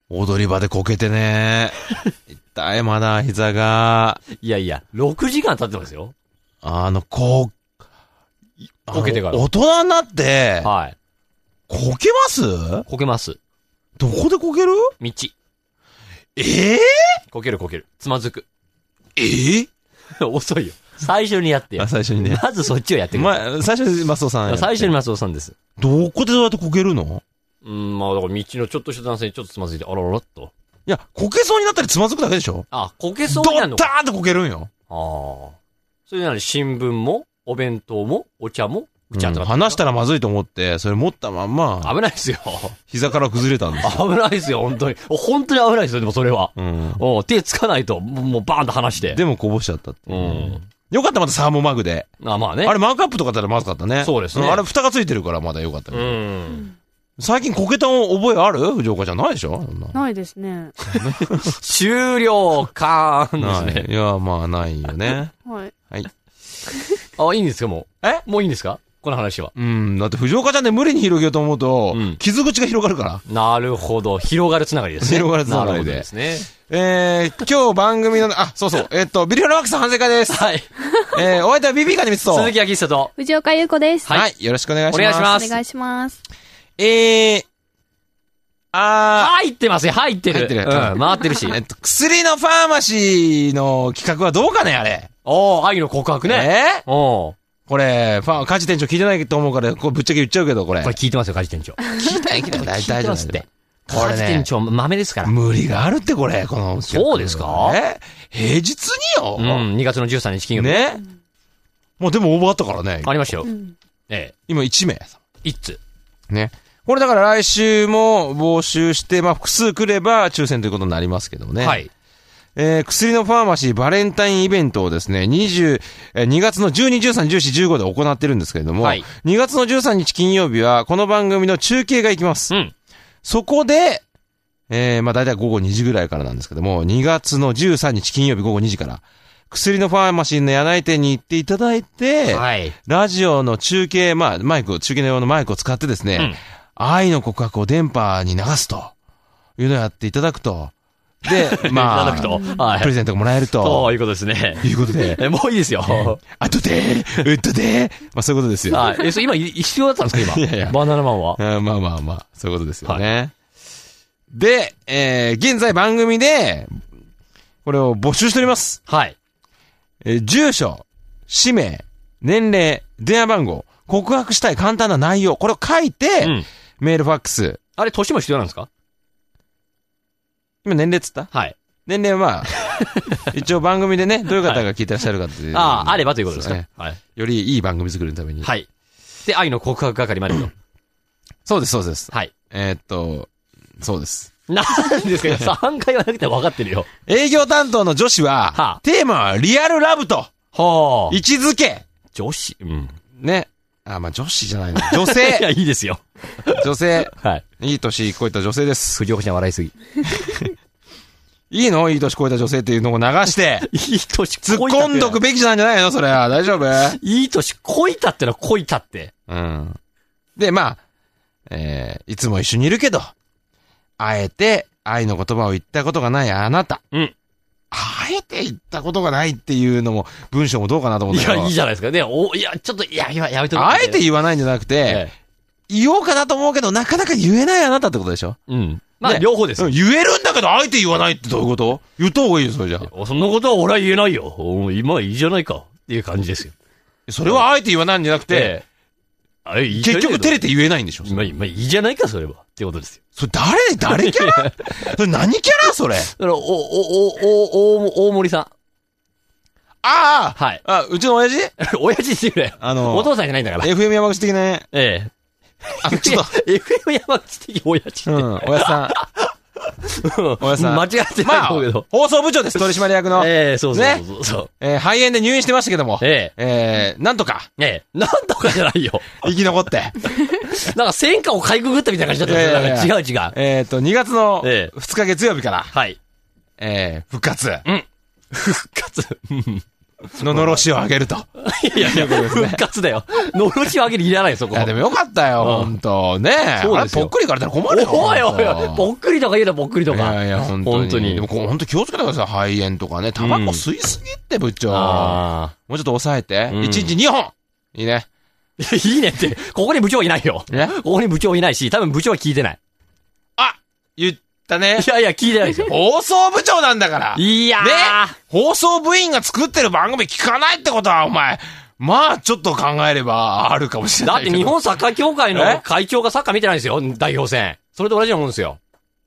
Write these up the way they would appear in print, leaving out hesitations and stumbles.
踊り場でこけてね。痛い、まだ膝が。 いやいや、6時間経ってますよ。 こけてから。 大人になって、 はい。 こけますこけます。 どこでこける？ 道。こける。つまずく。遅いよ。最初にやってよ。 最初にね。 まずそっちをやってくれ。 最初にマスオさん。 最初にマスオさんです。 どこでどうやってこけるの？ まあ、だから道のちょっとした段差にちょっとつまずいて、あらららっと。 いや、こけそうになったりつまずくだけでしょ？ こけそうになるのか。 ドッターンってこけるんよ。 それなのに新聞も、お弁当も、お茶も、 離したらまずいと思って、それ持ったまんま。 危ないですよ。 膝から崩れたんですよ。 危ないですよ、本当に。本当に危ないですよ、でもそれは。手つかないと、もうバーンと離して。 でもこぼしちゃったって。よかった、またサーモマグで。 まあね。 あれマークアップとかだったらまずかったね。 そうですね。 あれ蓋がついてるからまだよかったけど。最近こけた覚えある？藤岡ちゃんないでしょ？ ないですね。 終了かーんですね。 いや、まあないよね。 はい。 いいんですか、もう。もういいんですか？この話は。 だって藤岡ちゃんで無理に広げようと思うと、傷口が広がるから。 なるほど。広がるつながりですね。 広がるつながりで。 ですね。 今日番組の、そうそう、ビリフラワックス反省会です。 はい。 お相手はビビカネミツと。 鈴木明久と。 藤岡優子です。 はい。よろしくお願いします。 お願いします。 お願いします。 入ってますよ、入ってる。回ってるし。 薬のファーマシーの企画はどうかね、あれ。 愛の告白ね。 これ、カジ店長聞いてないと思うから、ぶっちゃけ言っちゃうけど、これ。 これ聞いてますよ、カジ店長。 聞いてない、大体ですって。カジ店長、豆ですから。 無理があるって、これ、この。 そうですか？ 平日によ。 2月の13日金曜日。 ね。もうでも応募あったからね。 ありましたよ。 今1名。 1通。 ね。これだから来週も募集して、複数来れば抽選ということになりますけどもね。 はい。 薬のファーマシーバレンタインイベントをですね、2月の12、13、14、15で行ってるんですけれども、2月の13日金曜日はこの番組の中継が行きます。そこで、大体午後2時ぐらいからなんですけども、2月の13日金曜日午後2時から、薬のファーマシーの柳井店に行っていただいて、ラジオの中継、中継の用のマイクを使ってですね、愛の告白を電波に流すというのをやっていただくと、で、プレゼントがもらえると。 そういうことですね。 いうことで。 もういいですよ。 後で、そういうことですよ。 今、必要だったんですか、今。 いやバナナマンは。 そういうことですよね。で、現在番組で、これを募集しております。 はい。 住所、氏名、年齢、電話番号、告白したい簡単な内容、これを書いて、メールファックス。 あれ、年も必要なんですか？ 今年齢っつった？ はい。 年齢は一応番組でね、どういう方が聞いてらっしゃるかっていう。 あればということですね。 はい。よりいい番組作りのために。 はい。で、愛の告白係までと。 そうです。 はい。 そうです。 なんですか3回はなくて分かってるよ。 営業担当の女子は、テーマはリアルラブと、位置づけ。 女子ね。女子じゃないの。女性。 いや、いいですよ。 女性。 はい。 いい年超えた女性です。 藤岡ちゃん笑いすぎ。 いいの？いい年超えた女性っていうのを流して。 いい年突っ込んどくべきじゃないんじゃないの？それは。大丈夫？ いい年超えたってのは超えたって。 で、いつも一緒にいるけど、あえて愛の言葉を言ったことがないあなた。あえて言ったことがないっていうのも、文章もどうかなと思ったけど。 いや、いいじゃないですか。ね、ちょっと、やめとく。 あえて言わないんじゃなくて、言おうかなと思うけど、なかなか言えないあなたってことでしょ？ 両方ですよ。 言えるんだけど、あえて言わないってどういうこと？言った方がいいよ、それじゃあ。 そんなことは俺は言えないよ。今はいいじゃないか。っていう感じですよ。 それはあえて言わないんじゃなくて、結局照れて言えないんでしょ？ いいじゃないか、それは。ってことですよ。 それ誰キャラ？それ何キャラそれ？ 大森さん。 はい。うちの親父親父って言うね。お父さんじゃないんだから。 FM 山口的なね。 ちょっと。FM 山口的親父って。 親さん。親さん。 間違ってないと思うけど。 放送部長です、取締役の。 そう。 肺炎で入院してましたけども。なんとか。 なんとかじゃないよ。 生き残って。 なんか戦火をかいくぐったみたいな感じだったんですよ。違う。 2月の2日月曜日から。 はい。 復活。 復活。 ののろしを上げると。 いやいや、復活だよ。のろしを上げるいらないよ、そこ。 いや、でもよかったよ、ほんと。ねえ。 そうですよ。 ぽっくりからたら困るよ。 おいおいおい、ぽっくりとか言うな、ぽっくりとか。 いやいや、ほんとに。でも、ほんと気をつけてください、肺炎とかね。タバコ吸いすぎって、部長。もうちょっと抑えて。1日2本いいね。 いいねって、ここに部長いないよ。ここに部長いないし、多分部長は聞いてない。 あ、言ったね。 いやいや、聞いてないですよ。 放送部長なんだから。 いやー。ね、 放送部員が作ってる番組聞かないってことは、お前。まあ、ちょっと考えれば、あるかもしれないけど。 だって日本サッカー協会の会長がサッカー見てないんですよ、代表戦。それと同じようなもんですよ。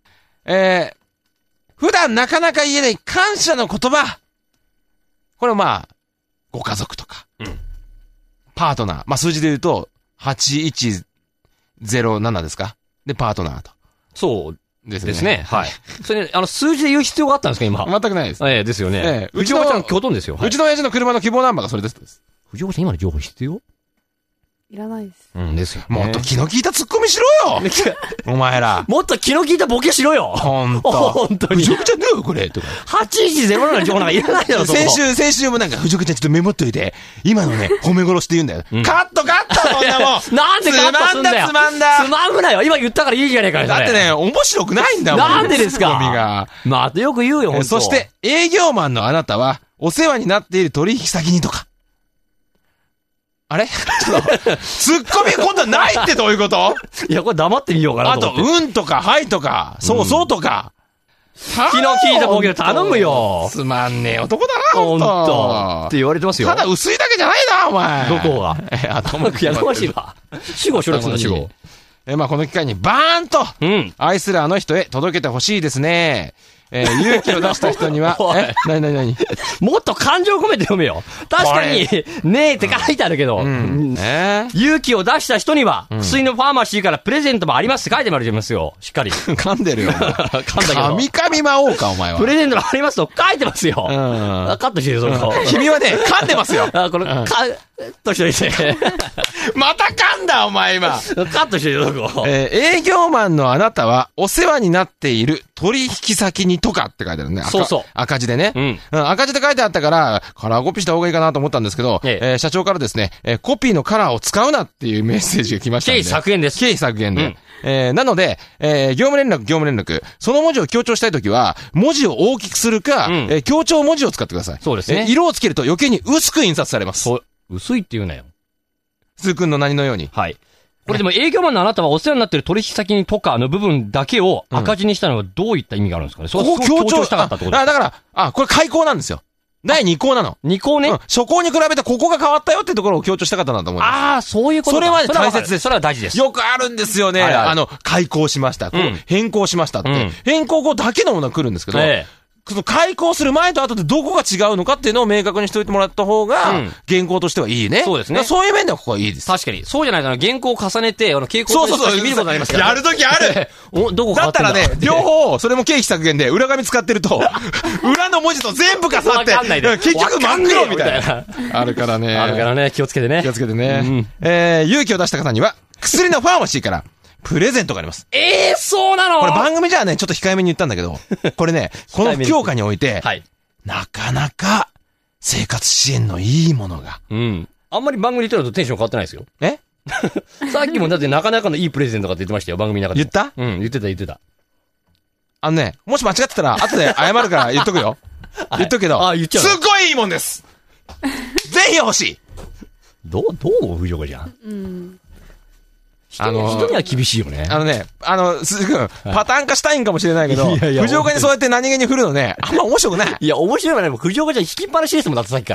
普段なかなか言えない感謝の言葉。これまあ、ご家族とか。パートナー。まあ、数字で言うと、8107ですか？で、パートナーと。 そうですね。 ですね。はい。それ、数字で言う必要があったんですか、今。 全くないです。 ですよね。うちのちゃん、京都ですよ。 うちの親父の車の希望ナンバーがそれです。 藤岡ちゃん、今の情報必要？ いらないです。 ですよ。 もっと気の利いたツッコミしろよお前ら。 もっと気の利いたボケしろよ本当に。 藤岡ちゃんだよ、これ。とか。 8107の情報なんかいらないだろ、 先週もなんか、藤岡ちゃんちょっとメモっといて、今のね、褒め殺しって言うんだよ。カットそんなもんなんでカットすんだよつまんなよ今言ったからいいじゃねえかよ。 だってね、面白くないんだもん。 なんでですかまたよく言うよ、ほんと。 そして、営業マンのあなたは、お世話になっている取引先にとか。あれちょっと、ツッコミ今度はないってどういうこと？ いや、これ黙ってみようかなと思って。 あと、とか、はいとか、そうそうとか。 気の利いたボケを頼むよ。 つまんねえ男だな、 ほんと。って言われてますよ。 ただ薄いだけじゃないな、お前。 どこがやかましいわ。死後処理するんだ、死後。 まあ、この機会にバーンと、愛するあの人へ届けてほしいですね。勇気を出した人には、なにもっと感情込めて読めよ。確かに、ねえって書いてあるけど、勇気を出した人には、薬のファーマシーからプレゼントもありますって書いてもらってますよ。しっかり。噛んでるよ。噛んだけど。神魔王か、お前は。 プレゼントもありますと書いてますよ。カットしてる、そこ。 君はね、噛んでますよ。 これ、カットしといて。 また噛んだ、お前今。 カットしてる、そこ。 営業マンのあなたは、お世話になっている取引先にとかって書いてあるね。 そうそう。 赤字でね。赤字で書いてあったから、カラーコピーした方がいいかなと思ったんですけど、社長からですね、コピーのカラーを使うなっていうメッセージが来ましたんで。 経費削減です。 経費削減で。なので、業務連絡。その文字を強調したいときは、文字を大きくするか、強調文字を使ってください。 そうですね。 色をつけると余計に薄く印刷されます。 そう。薄いって言うなよ。 スー君の何のように。 はい。これでも営業マンのあなたはお世話になっている取引先にとかの部分だけを赤字にしたのはどういった意味があるんですかね。 ここ強調したかったってことですか？ だから、これ開口なんですよ。第2項なの。 2項ね。 初項に比べてここが変わったよってところを強調したかったなと思います。 そういうことか。 それは大切です。 それは大事です。 よくあるんですよね。開口しました。変更しましたって。変更後だけのものが来るんですけど、その開講する前と後でどこが違うのかっていうのを明確にしておいてもらった方が、原稿としてはいいね。 そうですね。 そういう面ではここはいいです。 確かに。そうじゃないと原稿を重ねて、傾向として見ることになりますから。 やるときあるどこ変わってんだだったらね、両方、それも経費削減で裏紙使ってると、裏の文字と全部重なって、結局真っ黒みたいな。あるからね。 気をつけてね。 気をつけてね。勇気を出した方には、薬のファーマシーから、プレゼントがあります。 そうなの？ これ番組じゃね、ちょっと控えめに言ったんだけど、これね、この強化において、なかなか生活支援のいいものが。 あんまり番組で言ってるとテンション変わってないですよ。さっきもだってなかなかのいいプレゼントかって言ってましたよ、番組の中で。 言った？ 言ってた。 もし間違ってたら、後で謝るから言っとくよ。言っとくけど、 言っちゃう。 すっごいいいもんです。ぜひ欲しい。 どう思う藤岡ちゃん。人には厳しいよね。 鈴くん、パターン化したいんかもしれないけど、藤岡にそうやって何気に振るのね、あんま面白くない。 いや、面白いわね。藤岡ちゃん引きっぱなしですもん、だってさっきから。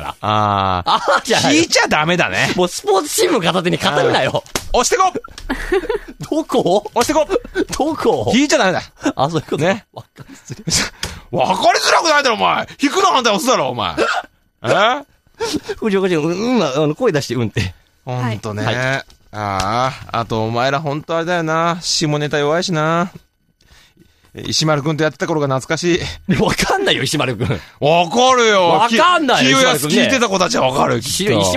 じゃあ。引いちゃダメだね。 もうスポーツ新聞片手に語るなよ。 押してこどこ押してこどこ引いちゃダメだ。 そういうことね。わかりづらくないだろ、お前。引くの反対押すだろ、お前。 藤岡ちゃん、声出してって。 ほんとね。あとお前らほんとあれだよな。下ネタ弱いしな。石丸くんとやってた頃が懐かしい。 わかんないよ、石丸くん。 わかるよ。 わかんないよ。 清安聞いてた子たちはわかる。 石丸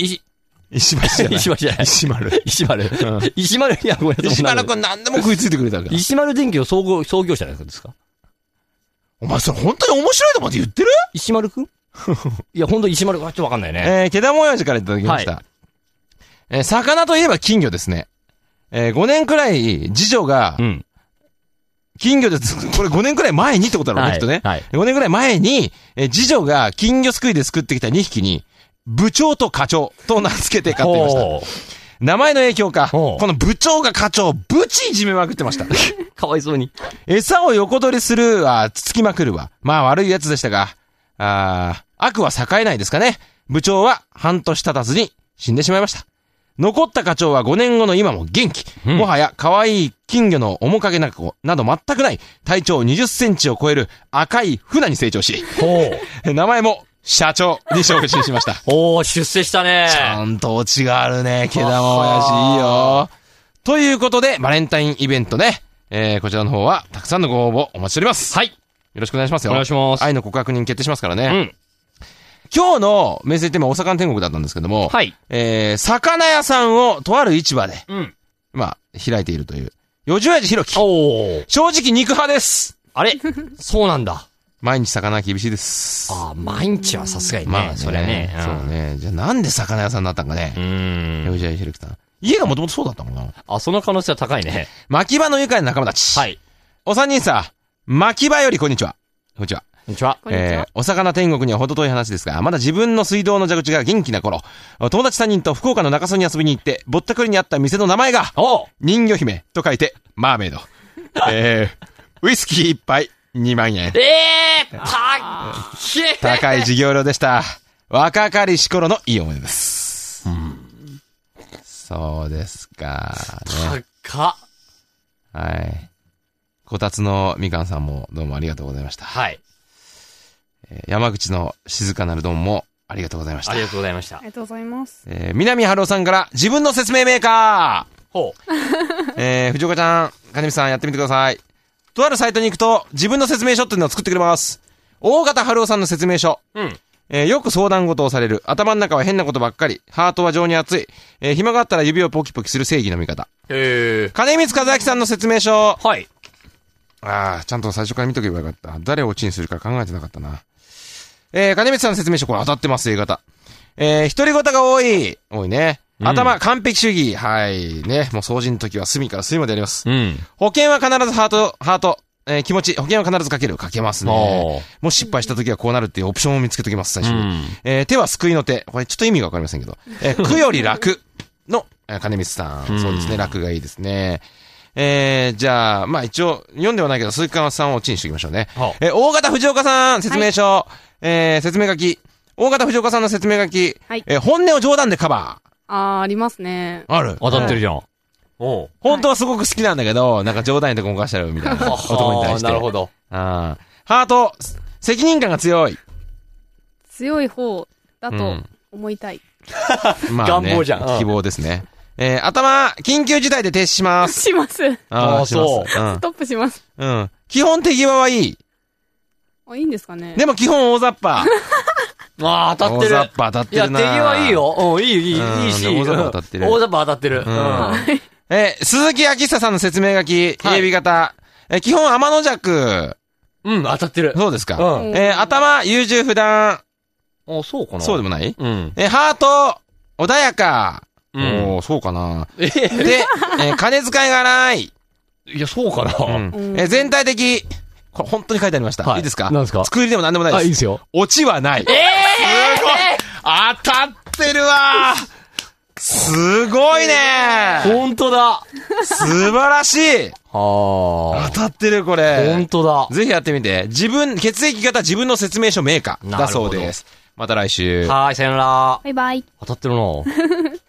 いや、ごめんなさい。 石丸くん何でも食いついてくれたから。 石丸電機の創業者ですか？ お前それ本当に面白いと思って言ってる？ 石丸くんいや、ほんと石丸がちょっとわかんないね。 毛玉親父からいただきました。はい、魚といえば金魚ですね。5年くらい次女が、金魚です。これ5年くらい前にってことだろうね、きっとね。はい。5年くらい前に、次女が金魚すくいですくってきた2匹に、部長と課長と名付けて飼っていました。名前の影響か、この部長が課長、ブチいじめまくってました。 かわいそうに。 餌を横取りするわ、つつきまくるわ。まあ悪いやつでしたが、悪は栄えないですかね。部長は半年経たずに死んでしまいました。残った課長は5年後の今も元気。もはや可愛い金魚の面影など全くない体長20センチを超える赤い船に成長し、名前も社長に昇進しました。 おー、出世したね。 ちゃんとオチがあるね。毛玉親父いいよ。ということで、バレンタインイベントね。こちらの方はたくさんのご応募お待ちしております。 はい。 よろしくお願いしますよ。 お願いします。 愛の告白人決定しますからね。今日のメッセージテーマはお魚天国だったんですけども、はい。魚屋さんをとある市場で、まあ、開いているという、よじ親父ひろき。正直肉派です。 あれそうなんだ。 毎日魚は厳しいです。 毎日はさすがにね。 まあ、 それはね。 そうね。じゃあなんで魚屋さんになったんかね。よじ親父ひろきさん。家がもともとそうだったのかな。 その可能性は高いね。 牧場の愉快な仲間たち。 はい。 お三人さ、牧場よりこんにちは。こんにちは。 こんにちは。 お魚天国には程遠い話ですが、まだ自分の水道の蛇口が元気な頃、友達3人と福岡の中洲に遊びに行って、ぼったくりにあった店の名前が、人魚姫と書いて、マーメイド。ウイスキー1杯2万円。高い授業料でした。若かりし頃のいい思い出です。そうですか、ね。 高っ。 はい。こたつのみかんさんもどうもありがとうございました。 はい。 山口の静かなるどんもありがとうございました。 ありがとうございました。 ありがとうございます。 南春夫さんから自分の説明メーカー。藤岡ちゃん、金光さんやってみてください。とあるサイトに行くと自分の説明書っていうのを作ってくれます。大型春夫さんの説明書。よく相談事をされる。頭の中は変なことばっかり。ハートは情に熱い。暇があったら指をポキポキする正義の味方。金光和明さんの説明書。 はい。 ちゃんと最初から見とけばよかった。誰をオチにするか考えてなかったな。金光さんの説明書、これ当たってます、A 型。独り言が多いね。頭、完璧主義。はい。ね。もう掃除の時は隅から隅までやります。保険は必ずハート。気持ち。保険は必ずかけますね。もし失敗した時はこうなるっていうオプションを見つけときます、最初に。手は救いの手。これちょっと意味がわかりませんけど。苦より楽の、金光さん。そうですね。楽がいいですね。じゃあ、まあ一応、読んではないけど、鈴木川さんをオチにしておきましょうね。大型藤岡さん、説明書。説明書き。大型藤岡さんの説明書き。本音を冗談でカバー。ありますね。 ある。 当たってるじゃん。 本当はすごく好きなんだけど、なんか冗談にとかもかしちゃうみたいな。男に対して。 なるほど。 ハート、責任感が強い。 強い方だと思いたい。 まあ、 願望じゃん。 希望ですね。頭、緊急事態で停止します。 します。 そう。 ストップします。 基本手際はいい。 いいんですかね。 でも基本大雑把。 当たってる。 大雑把当たってるな。 いや、手際いいよ。いいし。 大雑把当たってる。 大雑把当たってる。 鈴木明久さんの説明書き、AB 型。基本天の弱。 当たってる。 そうですか。頭、優柔不断。 そうかな。 そうでもない？ハート、穏やか。そうかな。で、金遣いが荒い。 いや、そうかな。 全体的。これ本当に書いてありました。いいですか？ 何ですか？ 作りでも何でもないです。 いいですよ。 オチはない。すごい！当たってるわ！すごいね！ 本当だ！ 素晴らしい！当たってるこれ。 本当だ。 ぜひやってみて。血液型自分の説明書メーカーだそうです。また来週。 さよなら。 バイバイ。 当たってるな